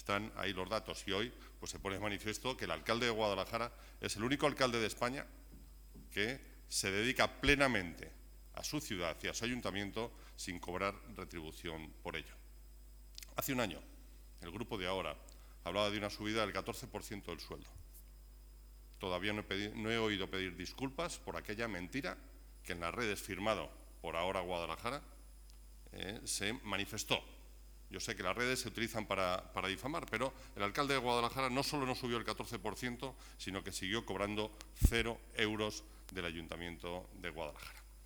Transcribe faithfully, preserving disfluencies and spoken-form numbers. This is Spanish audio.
Están ahí los datos y hoy pues, se pone de manifiesto que el alcalde de Guadalajara es el único alcalde de España que se dedica plenamente a su ciudad y a su ayuntamiento sin cobrar retribución por ello. Hace un año, el grupo de Ahora hablaba de una subida del catorce por ciento del sueldo. Todavía no he, pedido, no he oído pedir disculpas por aquella mentira que en las redes firmado por Ahora Guadalajara eh, se manifestó. Yo sé que las redes se utilizan para, para difamar, pero el alcalde de Guadalajara no solo no subió el catorce por ciento, sino que siguió cobrando cero euros del Ayuntamiento de Guadalajara.